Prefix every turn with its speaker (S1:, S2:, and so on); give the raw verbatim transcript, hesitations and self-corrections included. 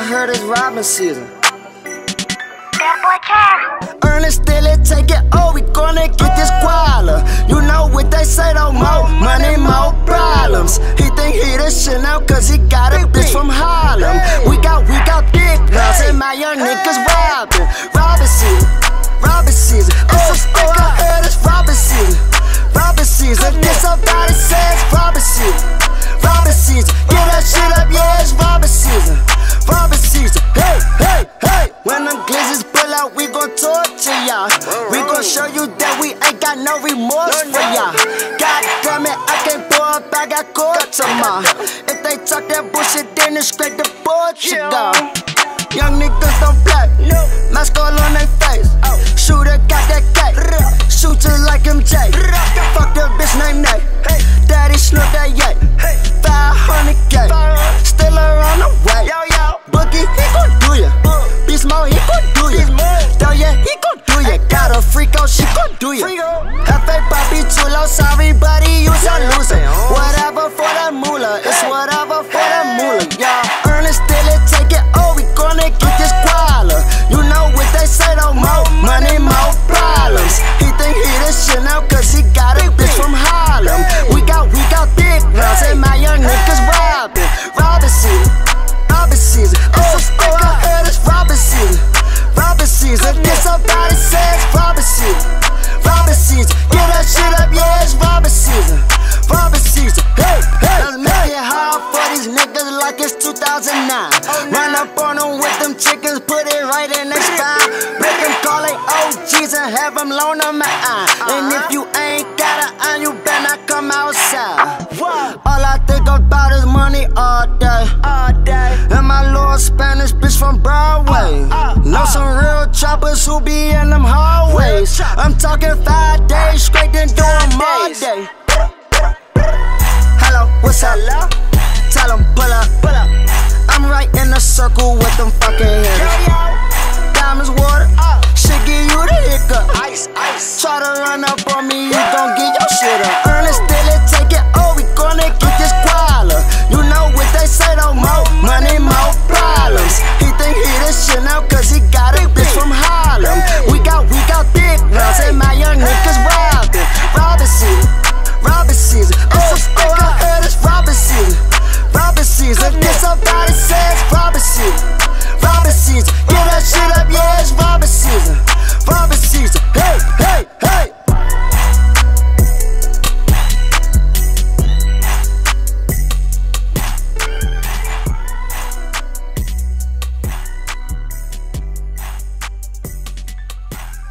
S1: I heard it's robbing season. Ernest still it, take it, oh, we gonna get this guala. You know what they say though, more money, more problems. He think he the shit now cause he got a bitch from Harlem. We got, we got big guns and my young niggas robbing. Robbing season, robbing season. Oh, oh, I heard it's robbing season. Robbing season, this somebody says robbing season. Robbing season, get that shit up, yeah, it's robbing season. Robbing season, hey, hey, hey. When them glizzies pull out, we gon' torture y'all. We gon' show you that we ain't got no remorse for y'all. God damn it, I can't pour up, I got caught tomorrow. If they talk that bullshit, then it's straight to Portugal. Young niggas don't play, mask all on their face. Shooter got that cake, shoot just like M J. Fuck the bitch named Nate, daddy snuck that yay. five hundred K, still around the way. Boogie, he gon' do ya. Beast Mode, he gon' do ya. Though yeah, he gon' do ya. Got a freak out, she gon' do ya. F A Papi Chulo, sorry buddy, you's a loser. Whatever for that moolah, it's whatever for that moolah, yeah. Ernest still it, take it, oh, we gonna get this guala. You know what they say though, more money, more problems. He think he the shit now cause he got a bitch from Harlem. We got, we got big guns and my young niggas robbing. Robbing season, robbing season. Oh, oh, I heard it's robbing season. Robbing season, this somebody says robbing season. Robbing season, get that shit up, yeah, it's robbing season. Robbing season, hey, hey. Let's make it hard for these niggas like it's two thousand nine. Run up on them with them chickens, put it right in their spine. Make them call they O Gs and have them loan them an eye. And if you ain't got an eye, you better not come outside. All I think about is money all day. And my little Spanish bitch from Broadway. Know some real choppers who be in them hallways. I'm talking five days straight, then do them all day. Hello, what's up? Tell them pull up. I'm right in the circle with them fucking